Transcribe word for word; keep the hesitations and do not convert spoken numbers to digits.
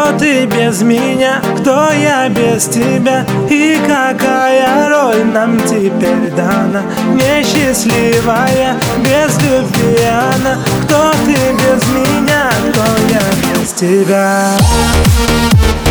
Кто ты без меня, кто я без тебя? И какая роль нам теперь дана? Несчастливая, без любви она. Кто ты без меня, кто я без тебя?